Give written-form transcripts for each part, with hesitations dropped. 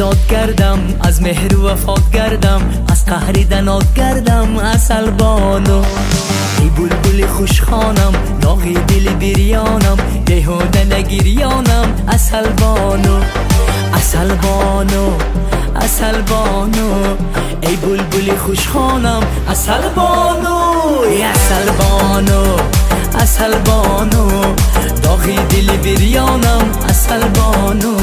عداد گردم، از مهر و وفات گردم، از قهر دنات گردم عسل بانو. ای بلبل خوشخانم، داغی دل بریانم، بیهوده نگریانم عسل بانو. عسل بانو عسل بانو، ای بلبل خوشخانم عسل بانو. ای عسل بانو عسل بانو، داغی دل بریانم عسل بانو.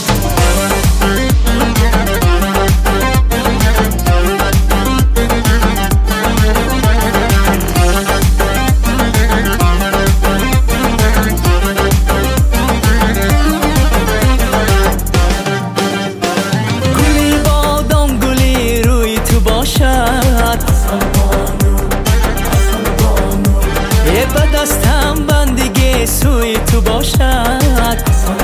به دستم بندگی سوی تو باشد،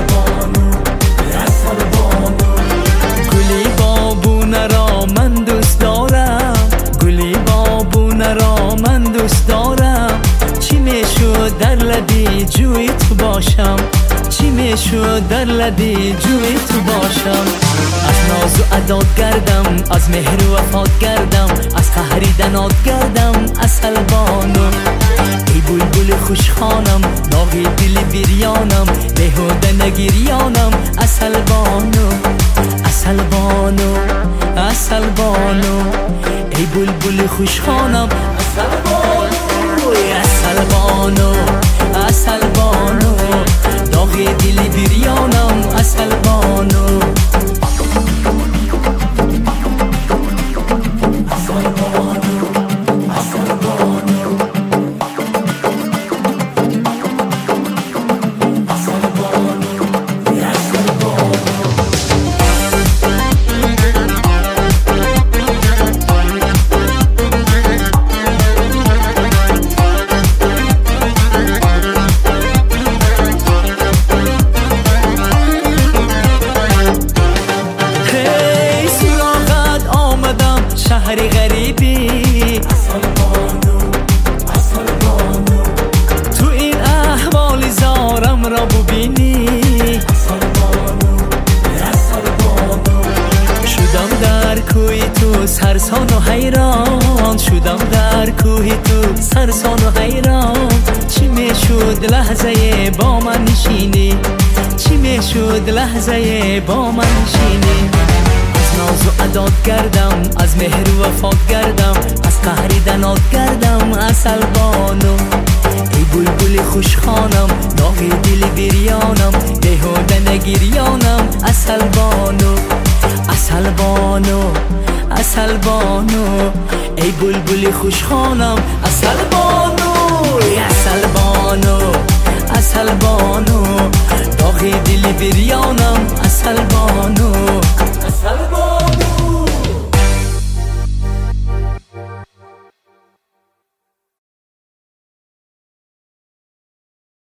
گلی بابونه را من دوست دارم، گلی بابونه را من دوست دارم. چی میشد در لبی جوی تو باشم، چی میشد در لبی جوی تو باشم. از ناز و عداد گردم، از مهر و وفات گردم، از قهر دنات گردم عسل بانو. ای بلبل خوشخانم، داغی دل بریانم، بیهوده نگریانم عسل بانو. عسل بانو عسل بانو، ای بلبل خوشخانم عسل بانو. عسل بانو عسل بانو، داغی دل بریانم عسل بانو. شهر غریبی عسل بانو عسل بانو، تو این احوال زارم را ببینی عسل بانو عسل بانو. شدم در کوی تو سرسان و حیران، شدم در کوی تو سرسان و حیران. چی میشد لحظه با من نشینی، چی میشد لحظه با من نشینی. ناز و عداد گردم، از مهر و وفات گردم، از قهر دنات گردم عسل بانو. ای بلبل خوشخانم، داغی دل بریانم، بیهوده نگریانم عسل بانو. عسل بانو عسل بانو، ای بلبل خوشخانم عسل بانو. عسل بانو عسل بانو، داغی دل بریانم عسل بانو. عسل بانو.